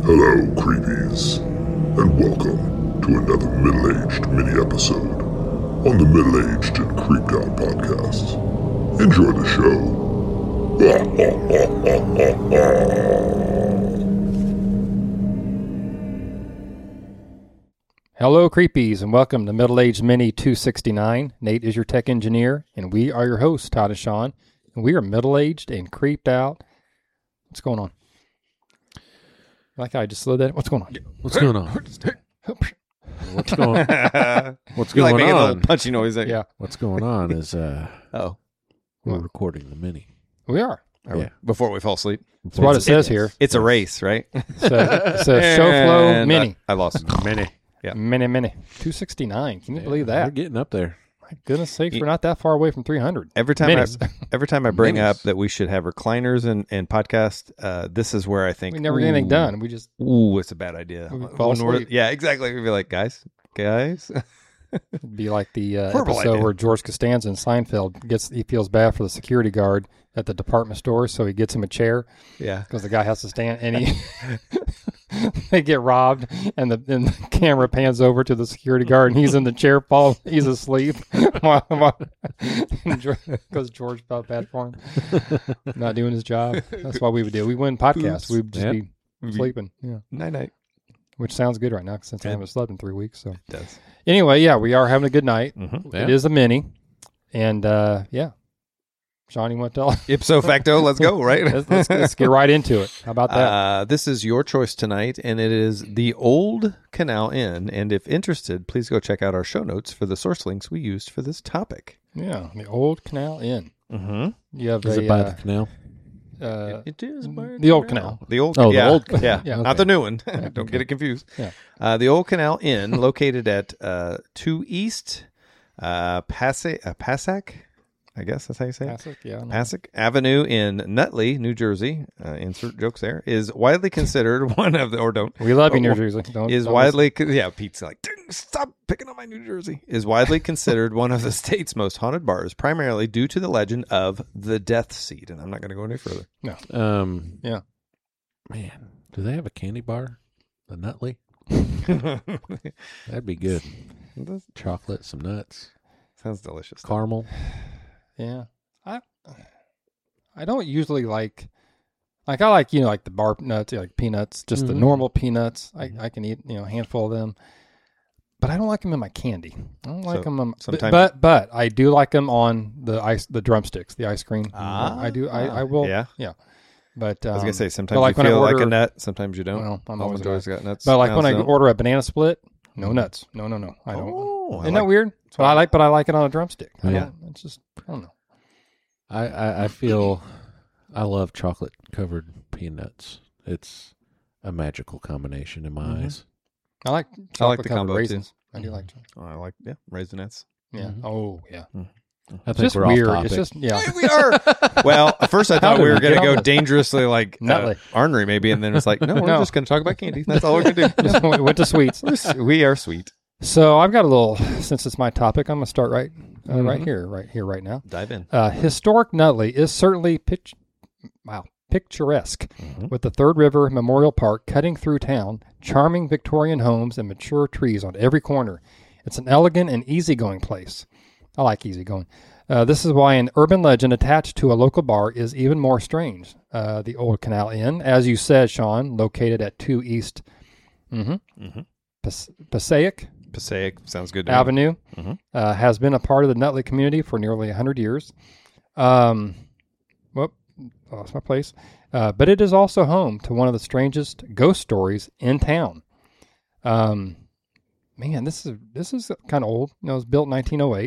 Hello, creepies, and welcome to another middle-aged mini-episode on the Middle-Aged and Creeped Out podcast. Enjoy the show. Hello, creepies, and welcome to Middle-Aged Mini 269. Nate is your tech engineer, and we are your hosts, Todd and Sean. And we are middle-aged and creeped out. What's going on? Like how I just slowed that. What's going on? What's going on? What's going You like making a little on? punchy noise there. Yeah, What's going on is Oh. we're recording the mini. we are. Yeah. Before we fall asleep. That's what it says here. It's a race, right? It says show flow And mini. I lost. Mini. Yeah. Mini. 269. Can you believe We're that? getting up there. My goodness sakes, we're not that far away from 300. Every time Minis. I bring Minis. up that we should have recliners and podcast, this is where I think We never get anything done. We just Ooh, it's a bad idea. We fall When we're- asleep. Yeah, exactly. We'd be like, guys. It'd be like the Horrible episode idea. where George Costanza in Seinfeld he feels bad for the security guard at the department store, so he gets him a chair Yeah. because the guy has to stand, and they get robbed, and the camera pans over to the security guard, and he's in the chair, he's asleep, because George felt bad for him, not doing his job. That's what we would do. We wouldn't podcast. Oops. We'd just Yep. be sleeping. Yeah, Night. which sounds good right now since I haven't slept in 3 weeks. So It does. anyway, yeah, we are having a good night. Mm-hmm. Yeah. It is a mini, and yeah, Sean, you want to tell? Ipso facto, let's go, right? let's get right into it. How about that? This is your choice tonight, and it is the Old Canal Inn. And if interested, please go check out our show notes for the source links we used for this topic. Yeah, the Old Canal Inn. Mm-hmm. You have Is it by the canal? It is by the Old canal. The old, Oh, the yeah, old yeah, Yeah, not okay. the new one. Don't get it confused. Yeah. The Old Canal Inn, located at 2 East Passack, I guess that's how you say it. Passack, yeah. Passack Avenue in Nutley, New Jersey. Insert jokes there. Is widely considered one of the, or don't. We love you, New Jersey. Don't, Is don't widely, yeah, Pete's like, "Dang, stop picking on my New Jersey. Is widely considered one of the state's most haunted bars, primarily due to the legend of the Death Seat. And I'm not going to go any further. Yeah. Man, do they have a candy bar? The Nutley? That'd be good. Chocolate, some nuts, Sounds delicious. caramel. Yeah. I don't usually like I like, like the bar nuts, like peanuts, just the Mhm. normal peanuts. I can eat, a handful of them. But I don't like them in my candy. I don't like So, them on, sometimes- but I do like them on the drumsticks, the ice cream. Ah. I do. I will. Yeah. But I was going to say, sometimes like you when I feel like a order- nut, sometimes you don't. well, I'm always a Always got nuts. But like when I Mounds don't. order a banana split, no nuts. No. I don't. Oh, Isn't that weird? But I like it on a drumstick. Yeah. It's just, I don't know. I feel I love chocolate covered peanuts. It's a magical combination in my Mhm. eyes. I like I like the chocolate covered combo, too. raisins. I do like chocolate. Oh, I like, raisinets. Yeah. Mhm. Oh, yeah. I It's think just we're weird. off topic. It's just, yeah. We are. Well, at first I How thought did we were we going to get on go this? dangerously like Nutley. ornery maybe, and then it's like, no, we're No. just going to talk about candy. That's all we're going to do. Just went to sweets. We are sweet. So I've got a little, since it's my topic, I'm going to start right Mhm. right now. Dive in. Historic Nutley is certainly picturesque, Mhm. with the Third River Memorial Park cutting through town, charming Victorian homes, and mature trees on every corner. It's an elegant and easygoing place. I like easygoing. This is why an urban legend attached to a local bar is even more strange. The Old Canal Inn, as you said, Sean, located at 2 East Passaic Passaic sounds good to me. Avenue, Mhm. has been a part of the Nutley community for nearly 100 years. Lost my place. But it is also home to one of the strangest ghost stories in town. Man, this is kind of old. It was built in 1908.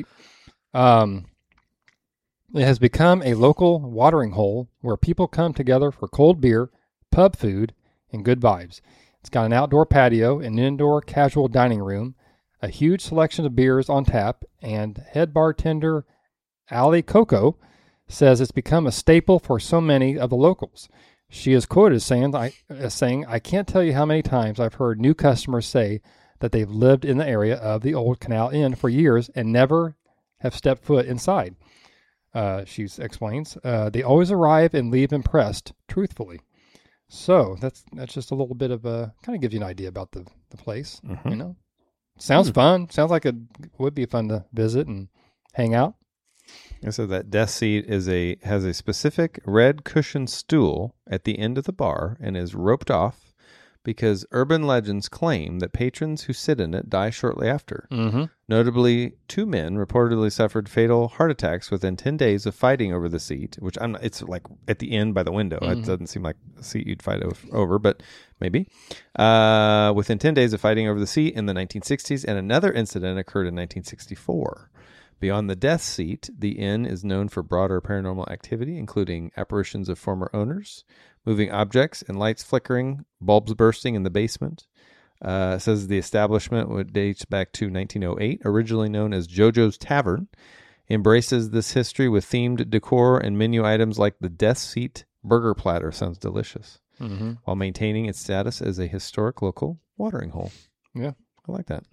It has become a local watering hole where people come together for cold beer, pub food, and good vibes. It's got an outdoor patio, an indoor casual dining room, a huge selection of beers on tap, and head bartender Ali Coco says it's become a staple for so many of the locals. She is quoted as saying, I can't tell you how many times I've heard new customers say that they've lived in the area of the Old Canal Inn for years and never have stepped foot inside. She explains, they always arrive and leave impressed, truthfully. So that's just a little bit of a kind of gives you an idea about the place. Mhm. You know, sounds fun. Sounds like it would be fun to visit and hang out. I said that death seat has a specific red cushioned stool at the end of the bar and is roped off because urban legends claim that patrons who sit in it die shortly after. Mm-hmm. Notably, 2 men reportedly suffered fatal heart attacks within 10 days of fighting over the seat, which it's like at the end by the window. It doesn't seem like a seat you'd fight over, but maybe. Within 10 days of fighting over the seat in the 1960s, and another incident occurred in 1964. Beyond the death seat, the inn is known for broader paranormal activity, including apparitions of former owners, moving objects and lights flickering, bulbs bursting in the basement. It says the establishment dates back to 1908, originally known as JoJo's Tavern, embraces this history with themed decor and menu items like the death seat burger platter. Sounds delicious. Mm-hmm. While maintaining its status as a historic local watering hole. Yeah. I like that.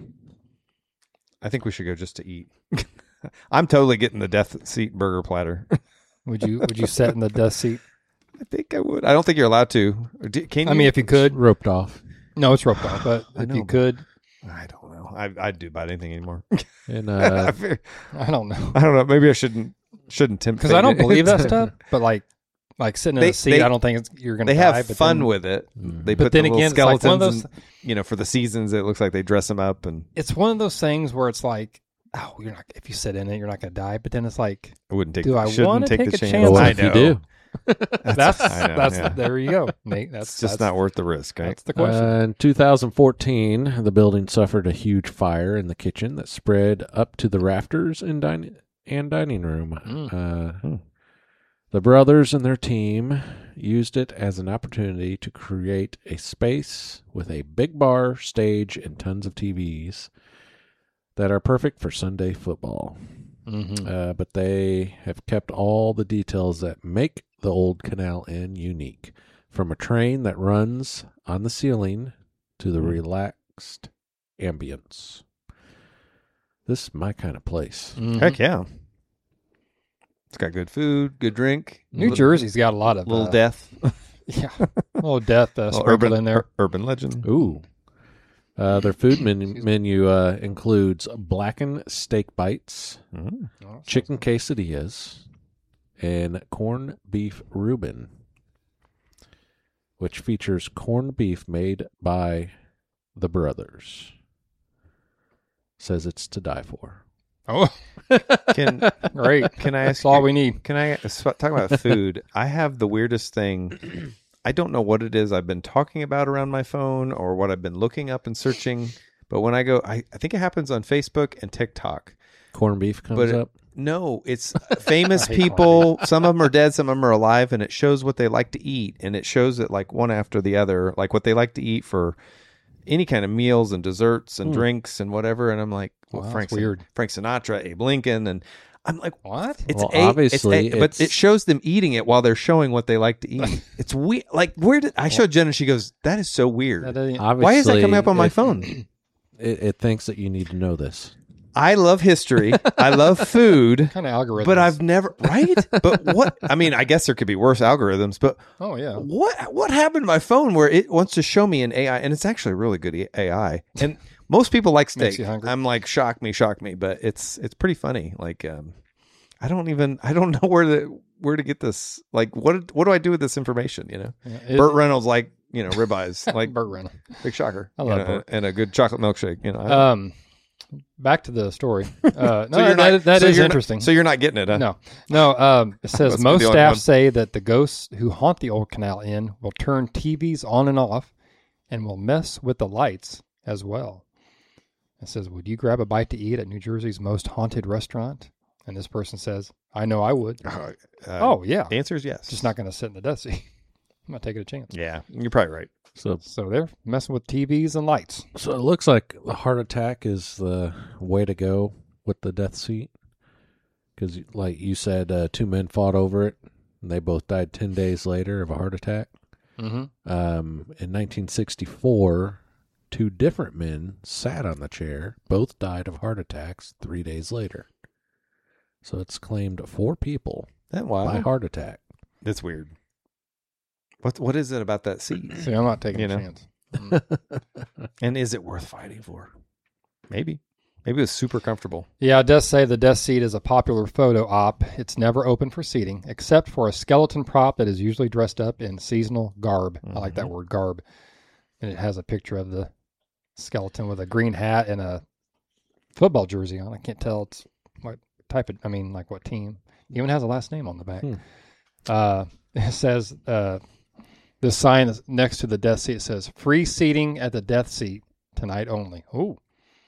I think we should go just to eat. I'm totally getting the death seat burger platter. Would you sit in the death seat? I think I would. I don't think you're allowed to. Can you? I mean, if you could. Roped off. No, it's roped off, but I if know, you but- could, I don't know. I'd do about anything anymore. And I I don't know. don't know. Maybe I shouldn't tempt Because I don't fate. believe that stuff, but like sitting in They- a seat, they- I don't think you're going to They die. have but fun then, with it. They But put then the little again, it's like skeletons, one of those- and, for the seasons, it looks like they dress them up. And It's one of those things where it's like, oh, you're not. If you sit in it, you're not going to die. But then it's like, I wouldn't take. Do I shouldn't wanna take take the a chance? chance? But what I if you know. do? that's I know, that's yeah. there you go, Nate. That's It's just not worth the risk, right? That's the question. In 2014, the building suffered a huge fire in the kitchen that spread up to the rafters and dining room. The brothers and their team used it as an opportunity to create a space with a big bar, stage, and tons of TVs that are perfect for Sunday football. But they have kept all the details that make the old Canal Inn unique, from a train that runs on the ceiling to the relaxed ambience. This is my kind of place. Heck yeah! It's got good food, good drink. New Jersey's got a lot of little death, Yeah, a little death Little sprinkled in there. Urban legend. Ooh. Their food menu includes blackened steak bites, chicken quesadillas, and corned beef Reuben, which features corned beef made by the brothers. Says it's to die for. Oh, Can great. Can I ask? That's all you- we need. Can I talk about food? I have the weirdest thing. I don't know what it is I've been talking about around my phone or what I've been looking up and searching. But when I go, I think it happens on Facebook and TikTok. Corned beef comes But up. No, it's famous I hate people. Some of them are dead, some of them are alive, and it shows what they like to eat, and it shows it like one after the other, like what they like to eat for any kind of meals and desserts and drinks and whatever. And I'm like, well, Wow, Frank that's weird. Frank Sinatra, Abe Lincoln, and I'm like, What? it's Well, obviously, obviously, but it's- it shows them eating it while they're showing what they like to eat. It's weird. Like, where did I showed Jen and she goes, "That is so weird. That ain't- Obviously, Why is that coming up on my phone?" It thinks that you need to know this. I love history. I love food. kind of algorithm. But I've never right. But what? I mean, I guess there could be worse algorithms. But Oh yeah. what happened to my phone where it wants to show me an AI, and it's actually a really good AI. And most people like Makes steak. you hungry. I'm like, shock me. But it's pretty funny. Like, I don't know where to get this. Like, what do I do with this information? You know, Yeah, Burt Reynolds like ribeyes, like Burt Reynolds. big shocker. I love You know, Burt. and a good chocolate milkshake. Back to the story. No, So you're not- that so is you're not- interesting. so you're not getting it, huh? No. It says Must be most the only staff one. say that the ghosts who haunt the old Canal Inn will turn TVs on and off, and will mess with the lights as well. It says, "Would you grab a bite to eat at New Jersey's most haunted restaurant?" And this person says, "I know I would." Oh yeah, Answer is yes. just not going to sit in the death seat. I'm not taking a chance. Yeah, you're probably right. So So they're messing with TVs and lights. So it looks like the heart attack is the way to go with the death seat. Because, like you said, 2 men fought over it, and they both died 10 days later of a heart attack. Mm-hmm. In 1964, 2 different men sat on the chair. Both died of heart attacks 3 days later. So it's claimed 4 people That by wild. heart attack. That's weird. What is it about that seat? See, I'm not taking You a know? chance. And is it worth fighting for? Maybe it was super comfortable. Yeah, it does say the death seat is a popular photo op. It's never open for seating, except for a skeleton prop that is usually dressed up in seasonal garb. I like that word, garb. And it has a picture of the skeleton with a green hat and a football jersey on. I can't tell it's what type of, like what team. It even has a last name on the back. It says, this sign is next to the death seat. It says, free seating at the death seat tonight only. Ooh.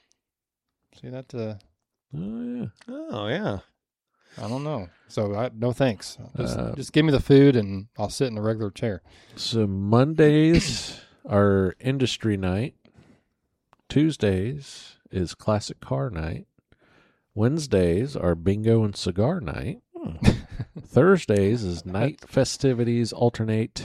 See that? Oh, yeah. Oh yeah. I don't know. So no thanks. Just give me the food and I'll sit in the regular chair. So Mondays are industry night. Tuesdays is classic car night. Wednesdays are bingo and cigar night. Thursdays is night festivities alternate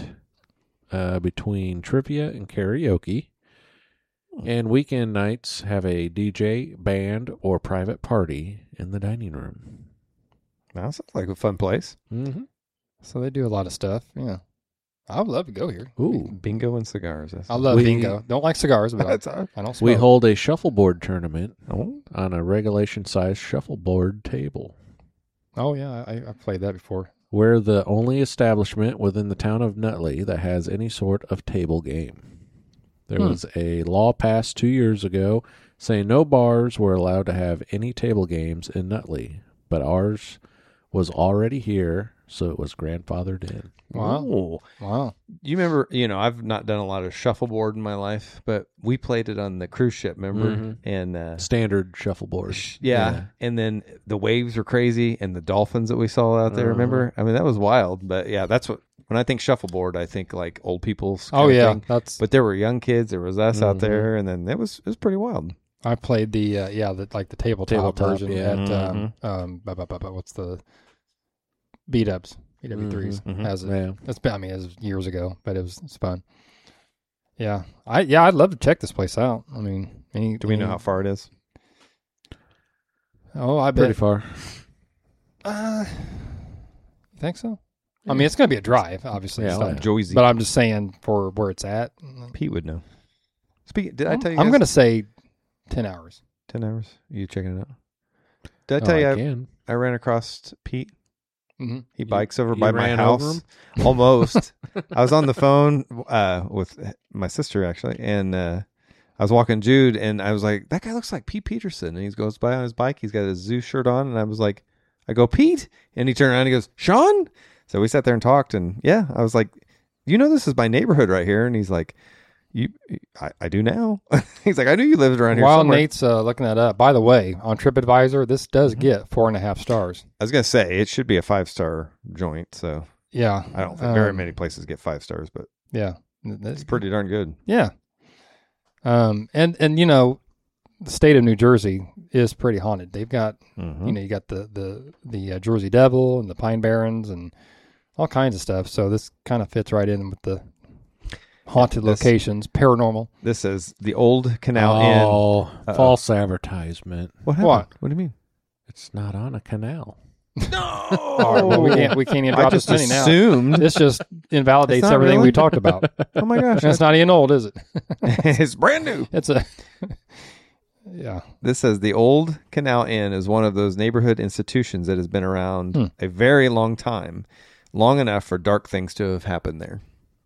between trivia and karaoke. And weekend nights have a DJ, band, or private party in the dining room. That sounds like a fun place. Mm-hmm. So they do a lot of stuff. Yeah. I would love to go here. Ooh. Bingo and cigars. I love bingo. Don't like cigars, but That's all. I don't smoke. We hold a shuffleboard tournament Oh, on a regulation-sized shuffleboard table. Oh, yeah. I played that before. We're the only establishment within the town of Nutley that has any sort of table game. There was a law passed 2 years ago saying no bars were allowed to have any table games in Nutley, but ours was already here, so it was grandfathered in. Wow. Ooh. Wow. You remember, I've not done a lot of shuffleboard in my life, but we played it on the cruise ship, remember? And Standard shuffleboard. yeah. And then the waves were crazy and the dolphins that we saw out there, remember? I mean, that was wild. But yeah, that's what, when I think shuffleboard, I think like old people's kind of thing. That's. But there were young kids, there was us out there, and then it was pretty wild. I played the the tabletop version yeah. at what's the B-dubs, BW3s has it. Yeah. It was years ago, but it's fun. Yeah, I'd love to check this place out. I mean, Do we know how far it is? Oh, I Pretty bet. far. You think so? I mean, it's going to be a drive, obviously. Yeah, It's not- Joyzy. But I'm just saying for where it's at. Pete would know. Did I tell you I'm guys? going to say 10 hours. 10 hours? Are you checking it out? Did I Oh, tell I you can. I ran across Pete? Mm-hmm. He bikes over you by my ran house. over Almost. I was on the phone with my sister, actually, and I was walking Jude, and I was like, that guy looks like Pete Peterson. And he goes by on his bike. He's got his zoo shirt on, and I go, Pete? And he turned around and he goes, Sean? So we sat there and talked, and yeah, I was like, this is my neighborhood right here. And he's like, I do now. He's like, I knew you lived around here While somewhere. Nate's looking that up, by the way, on TripAdvisor, this does get 4.5 stars. I was going to say, it should be a 5-star joint, so Yeah. I don't think very many places get 5 stars, but Yeah. it's pretty darn good. Yeah. And the state of New Jersey is pretty haunted. They've got, you got the Jersey Devil and the Pine Barrens and all kinds of stuff. So this kind of fits right in with the haunted locations, paranormal. This is the old Canal Inn. Oh, false advertisement. What happened? What? What do you mean? It's not on a canal. No. All right, well, we can't even I drop just this penny now. assumed. This just invalidates It's not everything really? we talked about. Oh my gosh. It's not even old, is it? It's brand new. It's a yeah. This says the old Canal Inn is one of those neighborhood institutions that has been around a very long time, long enough for dark things to have happened there.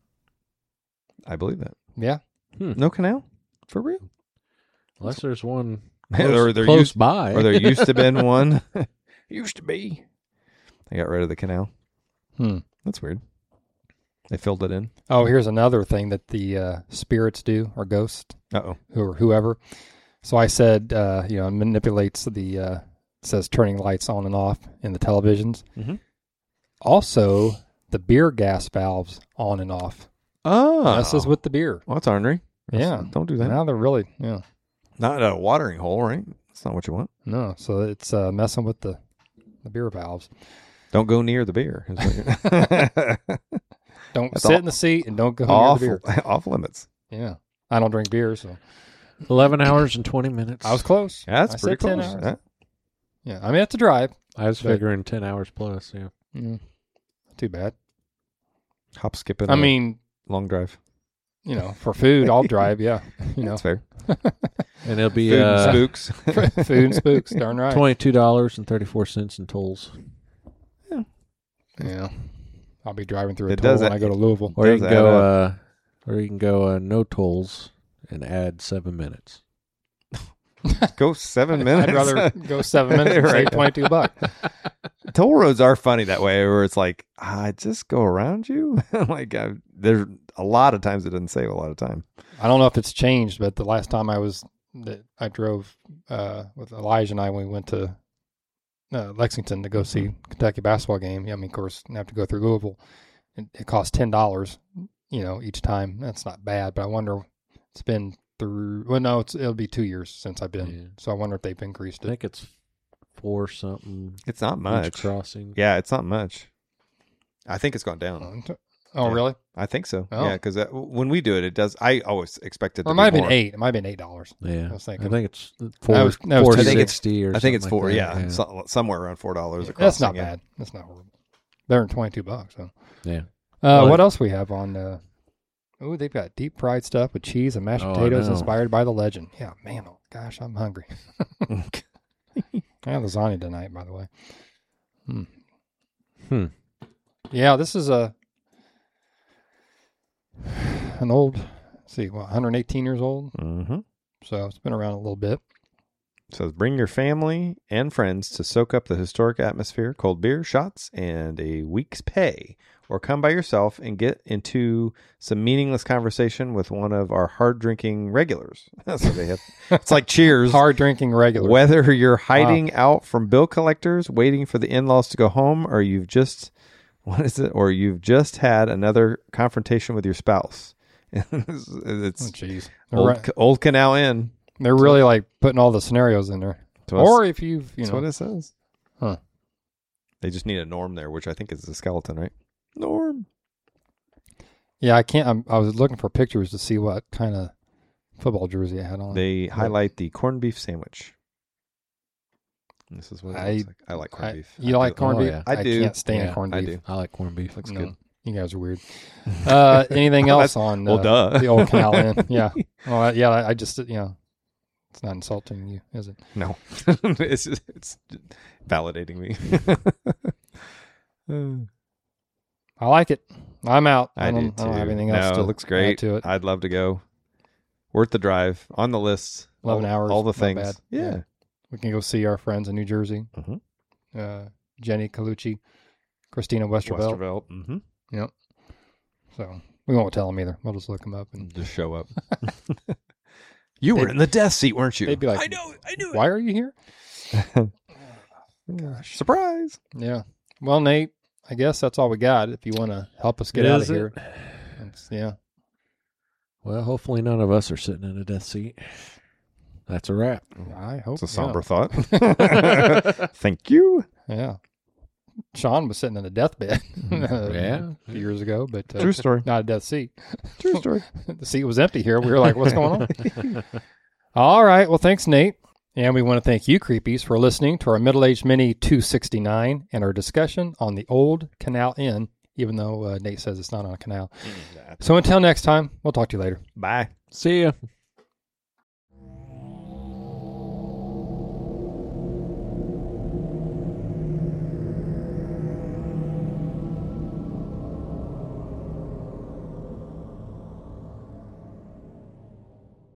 I believe that. Yeah. No canal? For real? Unless there's one Or there close used- by. Or there used to been one. Used to be. They got rid of the canal. That's weird. They filled it in. Oh, here's another thing that the spirits do, or ghosts, Uh-oh. or whoever. So I said, manipulates the says turning lights on and off in the televisions. Also, the beer gas valves on and off. Oh. Messes with the beer. Well, that's ornery. Yeah. Don't do that. Now they're really, Not a watering hole, right? That's not what you want. no. So it's messing with the beer valves. Don't go near the beer. is what you're- Don't That's sit all- in the seat and don't go off, near the beer. off limits. Yeah. I don't drink beer, so 11 hours and 20 minutes. I was close. Yeah, that's I pretty said 10 close. hours. Yeah. Yeah. I mean, it's a drive. I was but- figuring 10 hours plus, yeah. Not too bad. Hop, skip, and I mean, long drive. For food, I'll drive. Yeah, That's fair. And it'll be Food and spooks. food and spooks. Darn right. $22.34 in tolls. Yeah, I'll be driving through a It toll does when that- I go to Louisville. Or you Does can add go. No tolls and add 7 minutes. Go 7 minutes. I'd rather go 7 minutes and Right. save $22. Toll roads are funny that way, where it's like, I just go around you. There's a lot of times it doesn't save a lot of time. I don't know if it's changed, but the last time I drove with Elijah and I, when we went to Lexington to go see Kentucky basketball game. I mean, of course, you have to go through Louisville. It costs $10, each time. That's not bad, but I wonder, it's been through. Well, no, it'll be 2 years since I've been. Yeah. So I wonder if they've increased I it. think it's 4 something. It's not Each much. crossing. Yeah, it's not much. I think it's gone down. Oh, Yeah. really? I think so. Oh. Yeah, because when we do it, it does. I always expect it to Or it be might have been more. $8. It might have been $8. Yeah, I was thinking. I think it's That was 460 or I think it's something four. like yeah, that. somewhere around $4 a That's not crossing, yeah. bad. That's not horrible. Better than $22. So. Yeah. What else we have on? They've got deep fried stuff with cheese and mashed Oh, I potatoes know. inspired by the legend. Yeah, man. Oh gosh, I'm hungry. I have lasagna tonight, by the way. Yeah, this is an old. Let's see, 118 years old. Mm-hmm. So it's been around a little bit. So bring your family and friends to soak up the historic atmosphere, cold beer, shots, and a week's pay. Or come by yourself and get into some meaningless conversation with one of our hard-drinking regulars. So they have. It's like Cheers. Hard drinking regular. Whether you're hiding out from bill collectors, waiting for the in-laws to go home, or you've just had another confrontation with your spouse. It's Oh, jeez. old Canal Inn. They're really like putting all the scenarios in there. Or if you've, That's what it says. Huh. They just need a Norm there, which I think is the skeleton, right? Norm. Yeah, I can't. I was looking for pictures to see what kind of football jersey I had on. They highlight the corned beef sandwich. This is what it looks like. I like corned beef. You like corned Oh, beef? yeah. I do. can't stand Yeah, corned I beef. do. I like corned beef. Looks No, good. you guys are weird. Anything else on well, duh. the old Canal Inn? Yeah. Well, yeah. I just it's not insulting you, is it? No, it's validating me. I like it. I'm out. I do don't have too. anything else No, to it looks add great. to it. I'd love to go. Worth the drive. On the list. 11 hours, All the not things. bad. Yeah. We can go see our friends in New Jersey. Mhm. Jenny Colucci, Christina Westervelt. Westervelt. Mm-hmm. So we won't tell them either. We'll just look them up and Just show up. You were in the death seat, weren't you? they'd be like, I knew it. "Why are you here?" Gosh. Surprise. Yeah. Well, Nate, I guess that's all we got. If you want to help us get out of Is it? here, yeah. Well, hopefully none of us are sitting in a death seat. That's a wrap. I hope It's a somber thought. Thank you. Yeah. Sean was sitting in a deathbed Yeah. a few years ago, but True story. not a death seat. True story. The seat was empty here. We were like, what's going on? All right. Well, thanks, Nate. And we want to thank you, Creepies, for listening to our Middle-Aged Mini 269 and our discussion on the old Canal Inn, even though Nate says it's not on a canal. So until next time, we'll talk to you later. Bye. See ya.